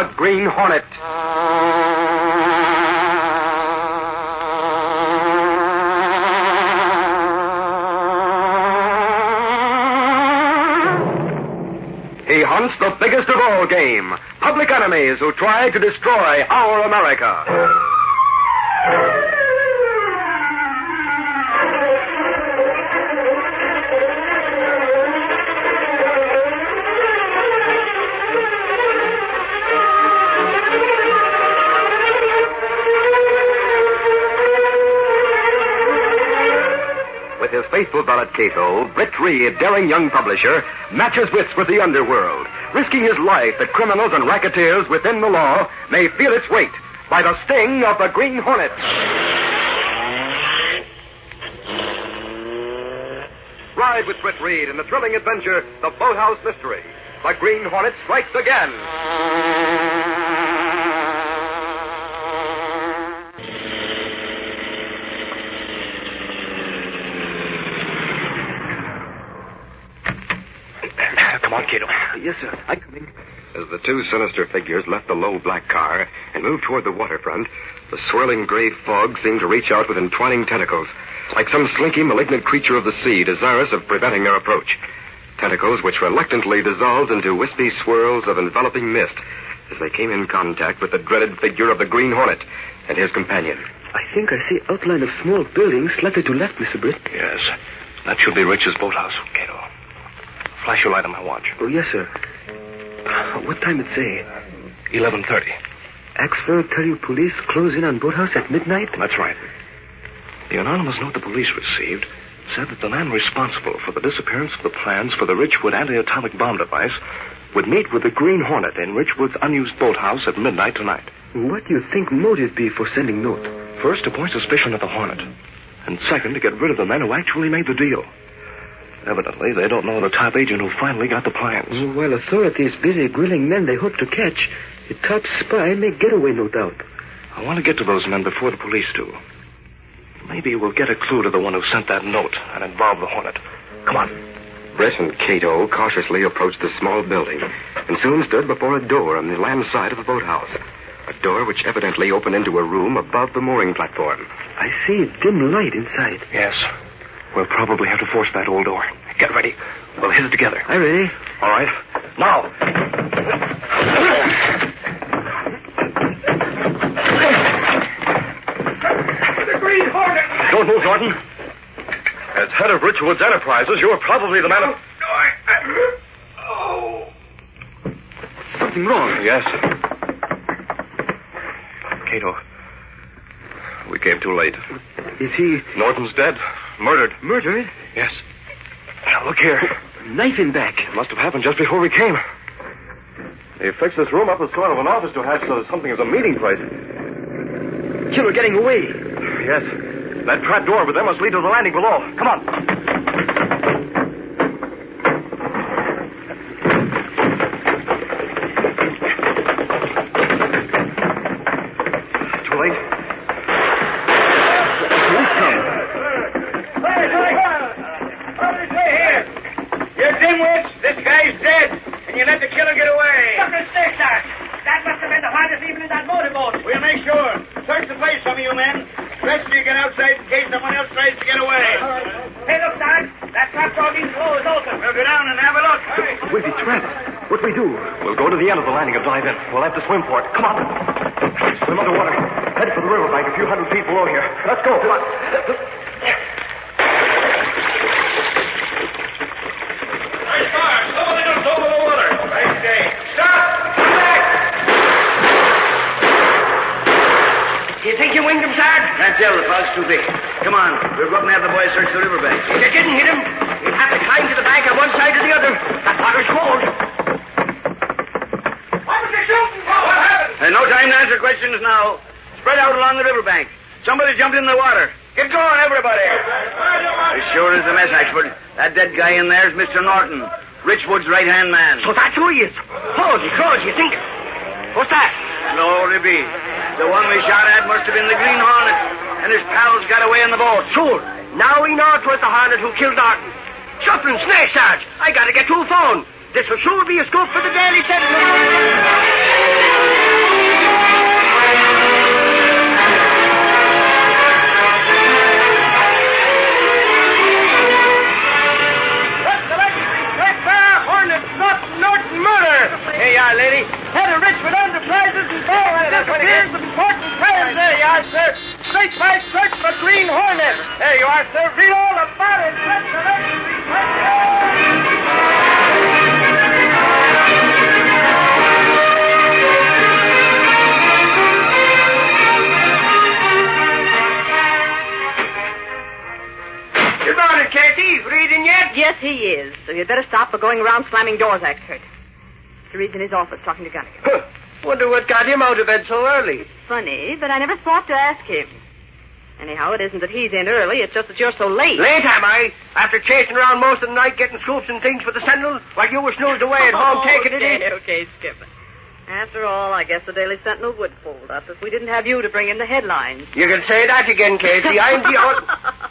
The Green Hornet. He hunts the biggest of all game, public enemies who try to destroy our America. With his faithful valet Cato, Britt Reed, daring young publisher, matches wits with the underworld, risking his life that criminals and racketeers within the law may feel its weight by the sting of the Green Hornet. Ride with Britt Reed in the thrilling adventure, The Boathouse Mystery. The Green Hornet strikes again. Come on, Cato. Yes, sir. I'm coming. As the two sinister figures left the low black car and moved toward the waterfront, the swirling gray fog seemed to reach out with entwining tentacles, like some slinky, malignant creature of the sea desirous of preventing their approach. Tentacles which reluctantly dissolved into wispy swirls of enveloping mist as they came in contact with the dreaded figure of the Green Hornet and his companion. I think I see outline of small buildings slightly to left, Mr. Britt. Yes. That should be Rich's boathouse, Cato. Flash your light on my watch. Oh, yes, sir. What time it say? 11:30. Axford tell you police close in on boathouse at midnight? That's right. The anonymous note the police received said that the man responsible for the disappearance of the plans for the Richwood anti-atomic bomb device would meet with the Green Hornet in Richwood's unused boathouse at midnight tonight. What do you think motive be for sending note? First, to point suspicion at the Hornet. And second, to get rid of the men who actually made the deal. Evidently, they don't know the top agent who finally got the plans. While authorities busy grilling men they hope to catch, the top spy may get away, no doubt. I want to get to those men before the police do. Maybe we'll get a clue to the one who sent that note and involve the Hornet. Come on. Britt and Cato cautiously approached the small building and soon stood before a door on the land side of the boathouse. A door which evidently opened into a room above the mooring platform. I see dim light inside. Yes. We'll probably have to force that old door. Get ready. We'll hit it together. I'm ready. All right. Now. The Green Hornet! Don't move, Norton. As head of Richwood's Enterprises, you're probably the man of... Oh. Something wrong. Yes. Cato. We came too late. Is he... Norton's dead. Murdered. Murdered? Yes. Now, look here. Knife in back. Must have happened just before we came. They fixed this room up as sort of an office to have something as a meeting place. Killer getting away. Yes. That trap door over there must lead to the landing below. Come on. Too late. Police come. You dimwits, this guy's dead, and you let the killer get away. What mistake, that? That must have been the hardest even in that motorboat. We'll make sure. Search the place, some of you men. Rest of you get outside in case someone else tries to get away. Hey, look, Sarge. That trapdoor being closed open. We'll go down and have a look. We'll be trapped. What we do? We'll go to the end of the landing and dive in. We'll have to swim for it. Come on. Swim underwater. Head for the riverbank a few hundred feet below here. Let's go. Come on. Hey, Sarge, somebody just over the water. Right day. Stop! You think you winged him, Sarge? Can't tell, the fog's too thick. Come on, we'll go up and have the boys search the riverbank. If you didn't hit him, you'd have to climb to the bank on one side or the other. That water's cold. What was you shooting for? What happened? There's no time to answer questions now. Spread out along the riverbank. Somebody jumped in the water. Get going, everybody. As sure as the mess, Axford. That dead guy in there's Mr. Norton, Richwood's right-hand man. So that's who he is. Holy crows, you think? What's that? Glory be. The one we shot at must have been the Green Hornet, and his pals got away in the boat. Sure. Now we know it was the Hornet who killed Norton. Shuffling snake, Sarge. I gotta get to a phone. This will sure be a scoop for the Daily Sentinel. Master. Read all about it. Good morning, Casey. Reading yet? Yes, he is. So you'd better stop for going around slamming doors, Axford. Mr. Reed's in his office talking to Gunnigan. Wonder what got him out of bed so early. Funny, but I never thought to ask him. Anyhow, it isn't that he's in early. It's just that you're so late. Late, am I? After chasing around most of the night getting scoops and things for the Sentinel while you were snoozed away at home taking it in? Okay, Skip. After all, I guess the Daily Sentinel would fold up if we didn't have you to bring in the headlines. You can say that again, Casey. I'm the old...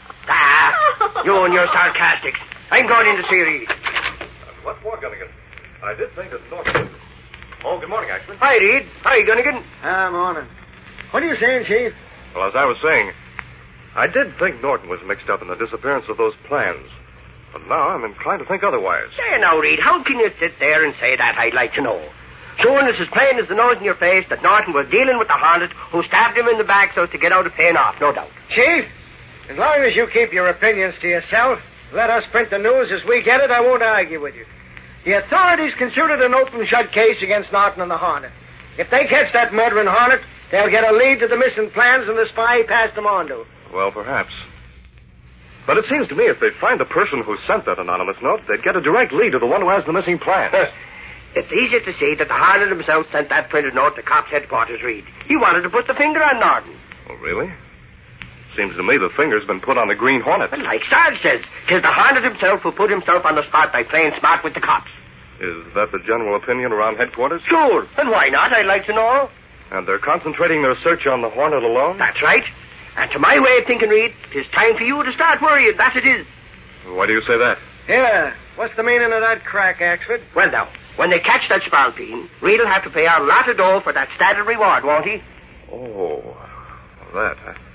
you and your sarcastics. I'm going in to see Reed. What for, Gunnigan? I did think that Norton... Oh, good morning, Axford. Hi, Reed. Hi, Gunnigan. Morning. What are you saying, Chief? Well, as I was saying, I did think Norton was mixed up in the disappearance of those plans. But now I'm inclined to think otherwise. There now, Reed. How can you sit there and say that, I'd like to know? Showing us as plain as the nose in your face that Norton was dealing with the Hornet who stabbed him in the back so as to get out of paying off, no doubt. Chief, as long as you keep your opinions to yourself, let us print the news as we get it, I won't argue with you. The authorities consider it an open-shut case against Norton and the Hornet. If they catch that murdering Hornet, they'll get a lead to the missing plans and the spy he passed them on to. Well, perhaps. But it seems to me if they find the person who sent that anonymous note, they'd get a direct lead to the one who has the missing plans. It's easy to see that the Hornet himself sent that printed note to Cops Headquarters, Reed. He wanted to put the finger on Norton. Oh, really? Seems to me the finger's been put on the Green Hornet. Well, like Sarge says, 'tis the Hornet himself who put himself on the spot by playing smart with the cops. Is that the general opinion around headquarters? Sure. And why not, I'd like to know. And they're concentrating their search on the Hornet alone? That's right. And to my way of thinking, Reed, 'tis time for you to start worrying. That it is. Why do you say that? Yeah, what's the meaning of that crack, Axford? Well, now, when they catch that spalpeen, Reed'll have to pay out a lot of dough for that stated reward, won't he? Oh, that.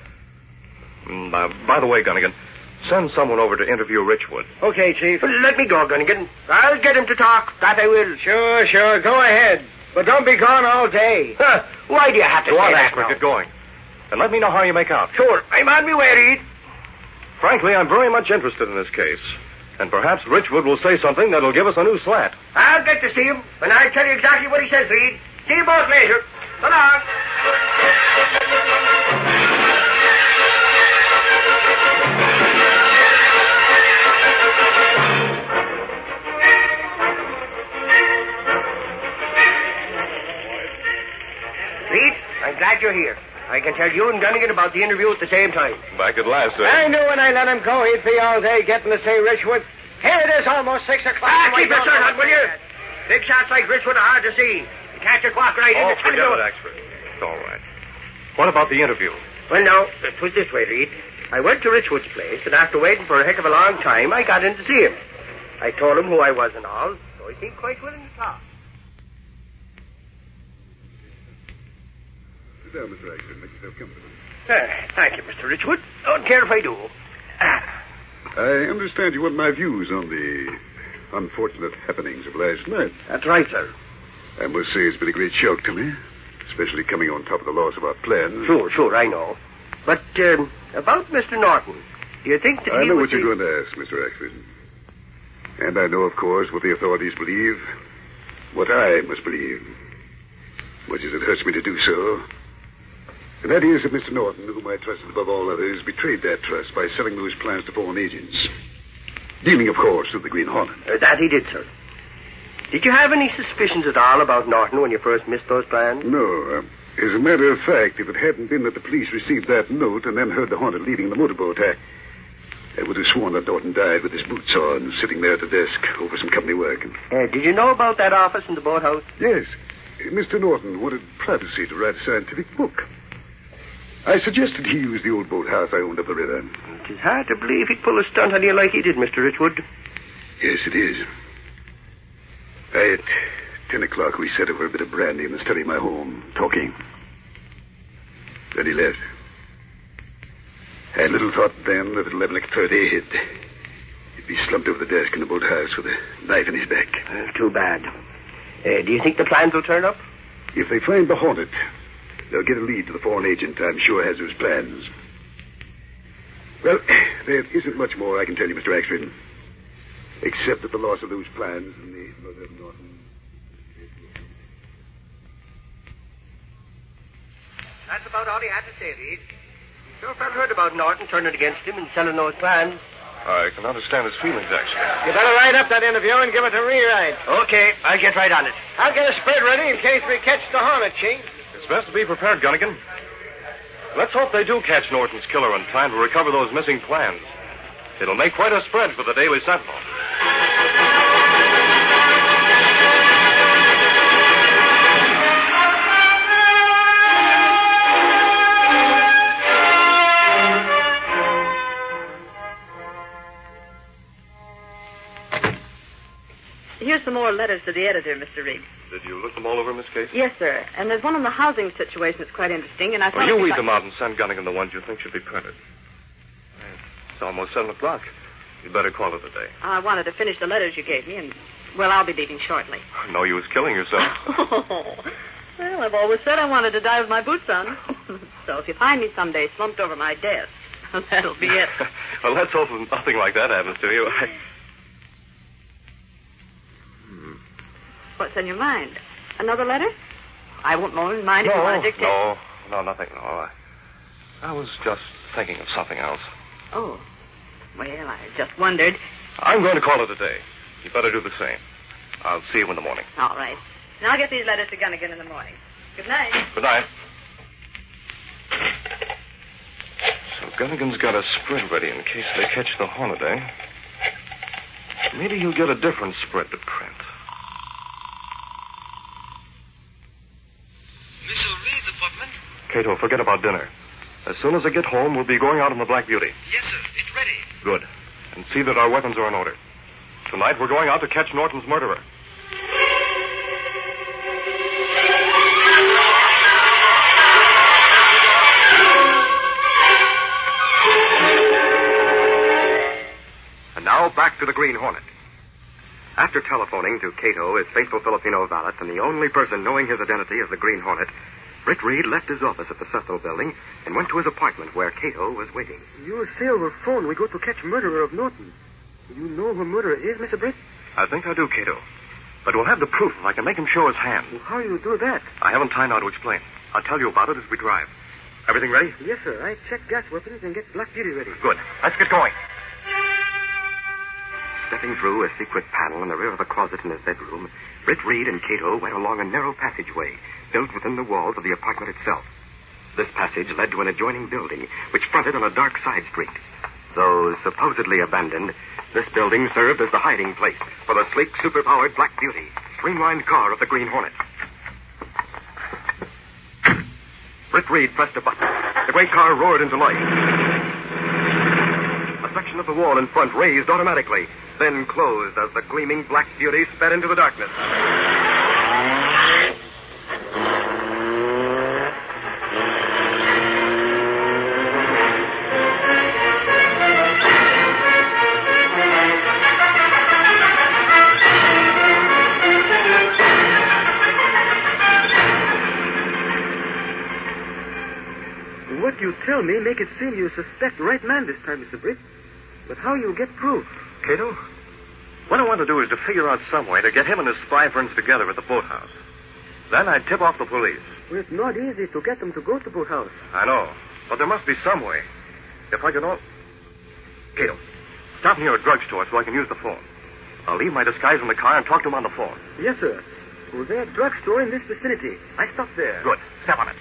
By the way, Gunnigan, send someone over to interview Richwood. Okay, Chief. Well, let me go, Gunnigan. I'll get him to talk. That I will. Sure. Go ahead. But don't be gone all day. Why do you have to Go say on, that Axford, now? get going. And let me know how you make out. Sure. I'm on my way, Reed. Frankly, I'm very much interested in this case. And perhaps Richwood will say something that'll give us a new slant. I'll get to see him, and I'll tell you exactly what he says, Reed. See you both later. So long. Reed, I'm glad you're here. I can tell you and Gunnigan about the interview at the same time. Back at last, sir. I knew when I let him go he'd be all day getting to see Richwood. Here it is, almost 6 o'clock. Keep your shirt on, will you? Big shots like Richwood are hard to see. You can't just walk right in. Forget it, Axford. It's all right. What about the interview? Well, now, it was this way, Reed. I went to Richwood's place, and after waiting for a heck of a long time, I got in to see him. I told him who I was and all, so he seemed quite willing to talk. Sit down, Mr. Axford. Make yourself comfortable. Thank you, Mr. Richwood. Don't care if I do. I understand you want my views on the unfortunate happenings of last night. That's right, sir. I must say it's been a great shock to me, especially coming on top of the loss of our plans. Sure, I know. But, about Mr. Norton, do you think that I he know would what you're be... going to ask, Mr. Axford. And I know, of course, what the authorities believe, what I must believe, much as it hurts me to do so. And that is that Mr. Norton, whom I trusted above all others, betrayed that trust by selling those plans to foreign agents. Dealing, of course, with the Green Hornet. That he did, sir. Did you have any suspicions at all about Norton when you first missed those plans? No. As a matter of fact, if it hadn't been that the police received that note and then heard the Hornet leaving the motorboat, I would have sworn that Norton died with his boots on, sitting there at the desk over some company work. Did you know about that office in the boathouse? Yes. Mr. Norton wanted privacy to write a scientific book. I suggested he use the old boathouse I owned up the river. It is hard to believe he'd pull a stunt on you like he did, Mr. Richwood. Yes, it is. At 10 o'clock, we sat over a bit of brandy in the study of my home, talking. Then he left. I had little thought then that at 11:30 he'd be slumped over the desk in the boathouse with a knife in his back. Too bad. Do you think the plans will turn up? If they find the Hornet, they'll get a lead to the foreign agent I'm sure has those plans. Well, there isn't much more I can tell you, Mr. Axford. Except that the loss of those plans and the murder of Norton. That's about all he had to say, Reed. He sure felt hurt about Norton turning against him and selling those plans. I can understand his feelings, actually. You better write up that interview and give it a rewrite. Okay, I'll get right on it. I'll get a spread ready in case we catch the Hornet, Chief. It's best to be prepared, Gunnigan. Let's hope they do catch Norton's killer in time to recover those missing plans. It'll make quite a spread for the Daily Sentinel. Here's some more letters to the editor, Mr. Reed. Did you look them all over, Miss Casey? Yes, sir. And there's one on the housing situation that's quite interesting, and I thought... Well, you read them out and send Gunnigan the ones you think should be printed. It's almost 7 o'clock. You'd better call it a day. I wanted to finish the letters you gave me, and, well, I'll be leaving shortly. No use killing yourself. Well, I've always said I wanted to die with my boots on. So if you find me someday slumped over my desk, that'll be it. Well, let's hope nothing like that happens to you. What's on your mind? Another letter? I won't mind if you want to dictate. No, nothing. No, I was just thinking of something else. Oh. Well, I just wondered. I'm going to call it a day. You better do the same. I'll see you in the morning. All right. And I'll get these letters to Gunnigan in the morning. Good night. Good night. So Gunnigan's got a spread ready in case they catch the Hornet, eh? Maybe he'll get a different spread to print. Mr. Reed's apartment? Cato, forget about dinner. As soon as I get home, we'll be going out on the Black Beauty. Yes, sir. It's ready. Good. And see that our weapons are in order. Tonight, we're going out to catch Norton's murderer. And now, back to the Green Hornet. After telephoning to Cato, his faithful Filipino valet, and the only person knowing his identity as the Green Hornet, Britt Reed left his office at the Cecil building and went to his apartment where Cato was waiting. You say over phone we go to catch murderer of Norton. You know who murderer is, Mr. Britt? I think I do, Cato. But we'll have the proof if I can make him show his hand. Well, how you do that? I haven't time now to explain. I'll tell you about it as we drive. Everything ready? Yes, sir. I check gas weapons and get Black Beauty ready. Good. Let's get going. Stepping through a secret panel in the rear of a closet in his bedroom, Britt Reed and Cato went along a narrow passageway built within the walls of the apartment itself. This passage led to an adjoining building, which fronted on a dark side street. Though supposedly abandoned, this building served as the hiding place for the sleek, superpowered Black Beauty, streamlined car of the Green Hornet. Britt Reed pressed a button. The great car roared into life. A section of the wall in front raised automatically, then closed as the gleaming Black Beauty sped into the darkness. What you tell me make it seem you suspect the right man this time, Mr. Britt. But how you get proof? Cato, what I want to do is to figure out some way to get him and his spy friends together at the boathouse. Then I'd tip off the police. Well, it's not easy to get them to go to the boathouse. I know, but there must be some way. If I could all... Cato, stop near a drugstore so I can use the phone. I'll leave my disguise in the car and talk to him on the phone. Yes, sir. Well, there's a drugstore in this vicinity. I stopped there. Good. Step on it.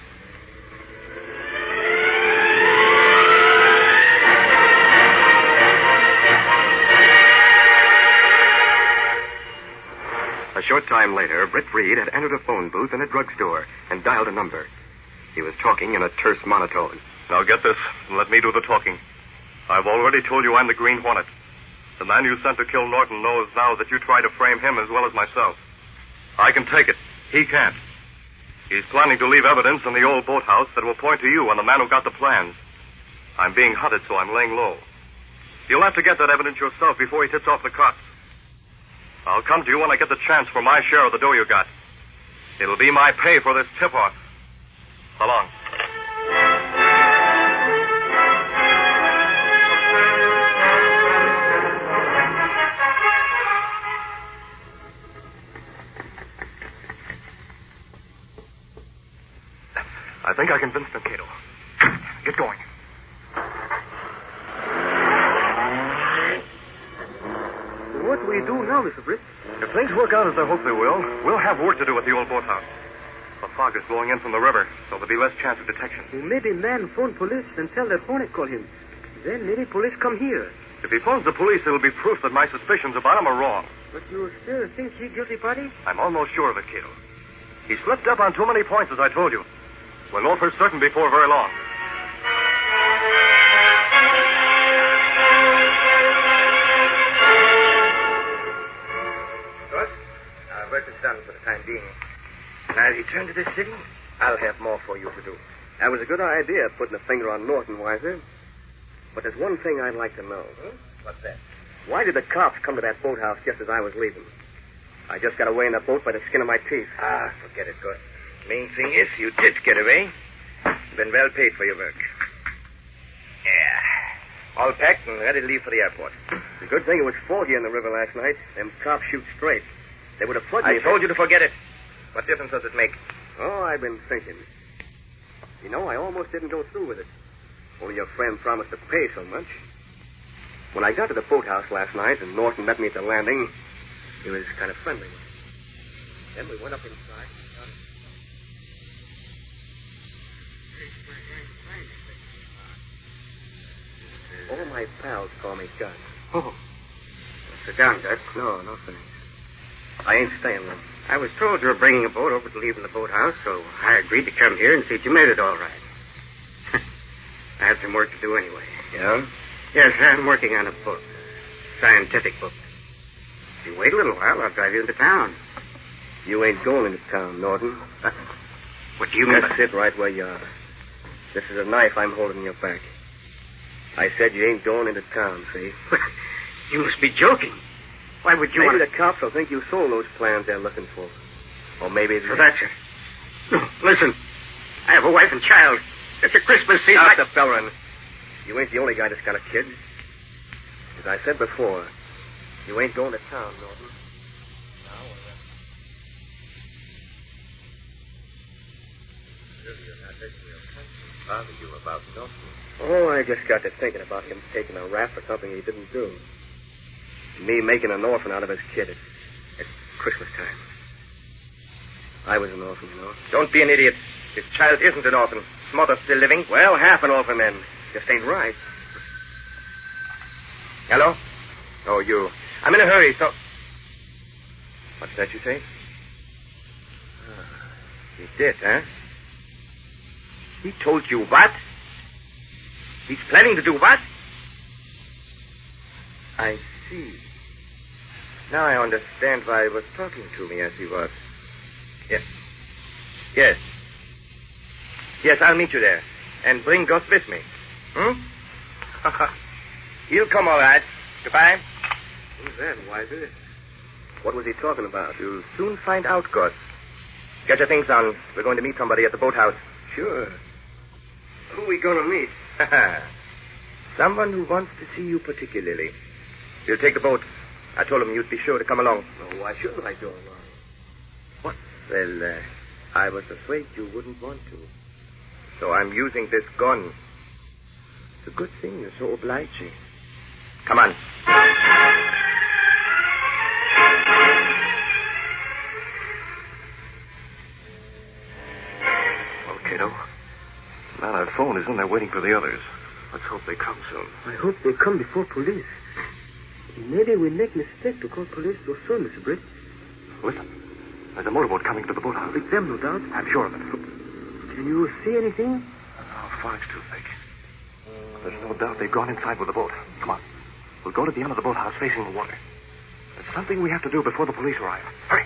A short time later, Britt Reed had entered a phone booth in a drugstore and dialed a number. He was talking in a terse monotone. Now get this, and let me do the talking. I've already told you I'm the Green Hornet. The man you sent to kill Norton knows now that you tried to frame him as well as myself. I can take it. He can't. He's planning to leave evidence in the old boathouse that will point to you and the man who got the plans. I'm being hunted, so I'm laying low. You'll have to get that evidence yourself before he tips off the cops. I'll come to you when I get the chance for my share of the dough you got. It'll be my pay for this tip-off. So long. I think I convinced them, Cato. Get going. What do we do now, Mr. Britt? If things work out as I hope they will, we'll have work to do at the old boathouse. The fog is blowing in from the river, so there'll be less chance of detection. Maybe man phone police and tell that Hornet call him. Then maybe police come here. If he phones the police, it'll be proof that my suspicions about him are wrong. But you still think he guilty party? I'm almost sure of it, Cato. He slipped up on too many points, as I told you. We'll know for certain before very long. Good. Our work is done for the time being. Now, as you return to this city, I'll have more for you to do. That was a good idea, putting a finger on Norton, Weiser. But there's one thing I'd like to know. What's that? Why did the cops come to that boathouse just as I was leaving? I just got away in the boat by the skin of my teeth. Forget it, Gus. Main thing is, you did get away. You've been well paid for your work. Yeah. All packed and ready to leave for the airport. The good thing it was foggy in the river last night. Them cops shoot straight. They would have plugged me. I told you to forget it. What difference does it make? Oh, I've been thinking. You know, I almost didn't go through with it. Only your friend promised to pay so much. When I got to the boathouse last night and Norton met me at the landing, he was kind of friendly. Then we went up inside and started... All my pals call me Gus. Oh. Sit down, Gus. No, thanks. I ain't staying long. I was told you were bringing a boat over to leave in the boathouse, so I agreed to come here and see if you made it all right. I had some work to do anyway. Yeah? Yes, I'm working on a book. Scientific book. If you wait a little while, I'll drive you into town. You ain't going into town, Norton. What do you mean? Just sit right where you are. This is a knife I'm holding in your back. I said you ain't going into town, see? You must be joking. Why would you Maybe want... the cops will think you sold those plans they're looking for. Or maybe... So that's it. No, listen. I have a wife and child. It's a Christmas season. Stop the bellering. You ain't the only guy that's got a kid. As I said before, you ain't going to town, Norton. Bother you about Norton? Oh, I just got to thinking about him taking a rap for something he didn't do. Me making an orphan out of his kid at Christmas time. I was an orphan, you know. Don't be an idiot. His child isn't an orphan. His mother's still living. Well, half an orphan then. Just ain't right. Hello? Oh, you. I'm in a hurry, so... What's that you say? He did, huh? He told you what? He's planning to do what? I see. Now I understand why he was talking to me as he was. Yes. Yes. Yes, I'll meet you there. And bring Gus with me. He'll come all right. Goodbye. Who's that, Weiser? What was he talking about? You'll soon find out, Gus. Get your things on. We're going to meet somebody at the boathouse. Sure. Who are we going to meet? Someone who wants to see you particularly. He'll take the boat. I told him you'd be sure to come along. Oh, why shouldn't I go along? What? Well, I was afraid you wouldn't want to. So I'm using this gun. It's a good thing you're so obliging. Come on. Well, Cato, now that phone is in there waiting for the others. Let's hope they come soon. I hope they come before police. Maybe we make mistake to call police so soon, Mr. Britt. Listen, there's a motorboat coming to the boathouse. With them, no doubt. I'm sure of it. Can you see anything? Oh, fog's too thick. There's no doubt they've gone inside with the boat. Come on. We'll go to the end of the boathouse facing the water. There's something we have to do before the police arrive. Hurry.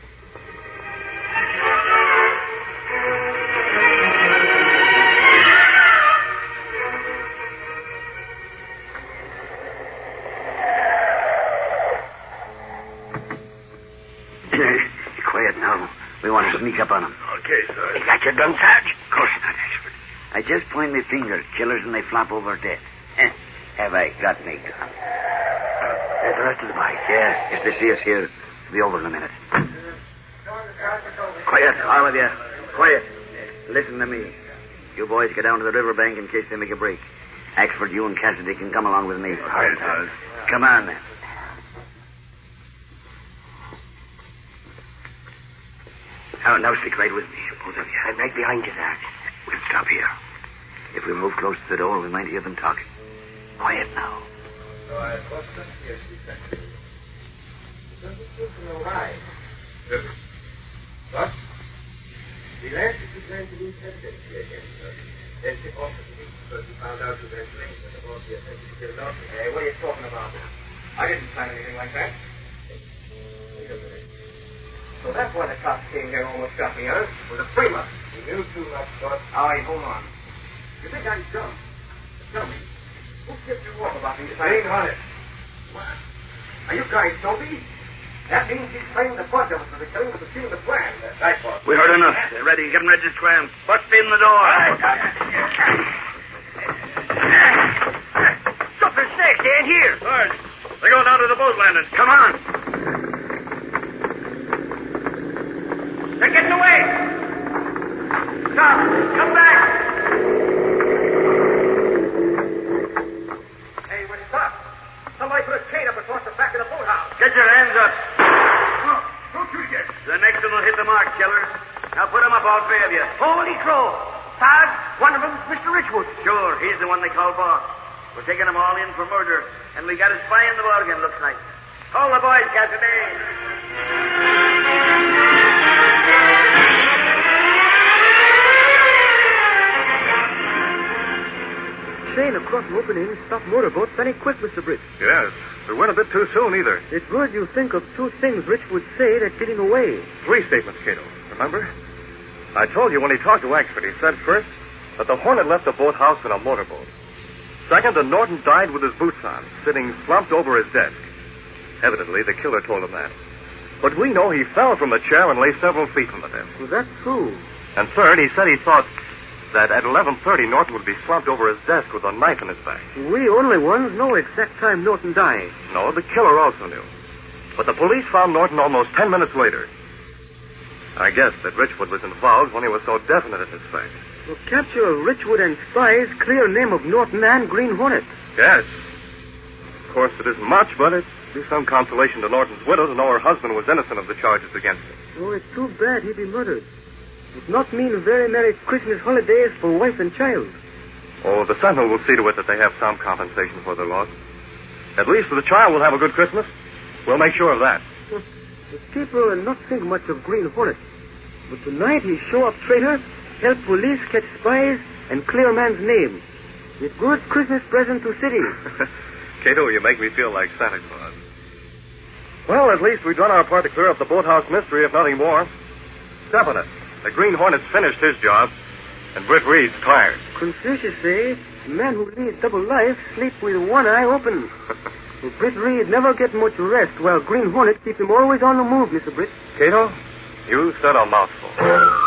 Quiet now. We want to sneak up on them. Okay, sir. You got your gun, Sarge? Of course not, Ashford. I just point my finger at killers and they flop over dead. Have I got me gun? There's the rest of the bike. Yeah, if they see us here, it'll be over in a minute. Quiet, all of you. Quiet. Listen to me. You boys get down to the riverbank in case they make a break. Axford, you and Cassidy can come along with me. Come on, then. Now stick right with me, both of you. I'm right behind you, Doc. We'll stop here. If we move close to the door, we might hear them talking. Quiet now. What? The last is going to be tested again, sir. Then tip off the police because we found out eventually that the boss here said he's still not. Hey, what are you talking about? I didn't plan anything like that. Wait a minute. So that's why the cops came here and almost got me, huh? With a framer. You knew too much, boss. All right, hold on. You think I'm dumb? Tell me. Who tipped you off about me? Green Hornet. What? Are you guys dopey? That means he's playing the bunch of us for the killing of the scene of the plan. That's right, boss. We heard enough. They're ready. Get them ready to scram. Bust in the door. Something's next. They ain't here. Sarge, they're going down to the boat landing. Come on. They're getting away. Stop. Come back. Hey, wait, stop. Somebody put a chain up across the back of the boathouse. Get your hands up. Don't shoot again. The next one will hit the mark, killer. Now put him up, all three of you. Holy crow. Sarge, one of them's Mr. Richwood. Sure, he's the one they call boss. We're taking them all in for murder, and we got a spy in the bargain, looks like. Call the boys, Cassidy. Chain across an opening stopped motorboat plenty quick, Mr. Britt. Yes. We weren't a bit too soon either. It's good you think of two things Rich would say that get him away. 3 statements, Cato. Remember? I told you when he talked to Axford, he said first that the Hornet left the boathouse in a motorboat. Second, that Norton died with his boots on, sitting slumped over his desk. Evidently, the killer told him that. But we know he fell from the chair and lay several feet from the desk. Well, that's true. And third, he said he thought that at 11:30 Norton would be slumped over his desk with a knife in his back. We only ones know exact time Norton died. No, the killer also knew. But the police found Norton almost 10 minutes later. I guessed that Richwood was involved when he was so definite in his fact. Well, capture of Richwood and spies, clear name of Norton and Green Hornet. Yes. Of course, it isn't much, but it'd be some consolation to Norton's widow to know her husband was innocent of the charges against him. Oh, it's too bad he'd be murdered. It not mean very Merry Christmas holidays for wife and child. Oh, the Sentinel will see to it that they have some compensation for their loss. At least the child will have a good Christmas. We'll make sure of that. The people will not think much of Green Hornet. But tonight he show up traitor, help police catch spies, and clear man's name. It's good Christmas present to city. Cato, you make me feel like Santa Claus. Well, at least we've done our part to clear up the boathouse mystery, if nothing more. Step on it. The Green Hornet's finished his job, and Britt Reed's tired. Confucius say, a man who leads double life sleep with one eye open. Well, Britt Reed never get much rest, while Green Hornet keeps him always on the move, Mr. Britt. Cato, you said a mouthful.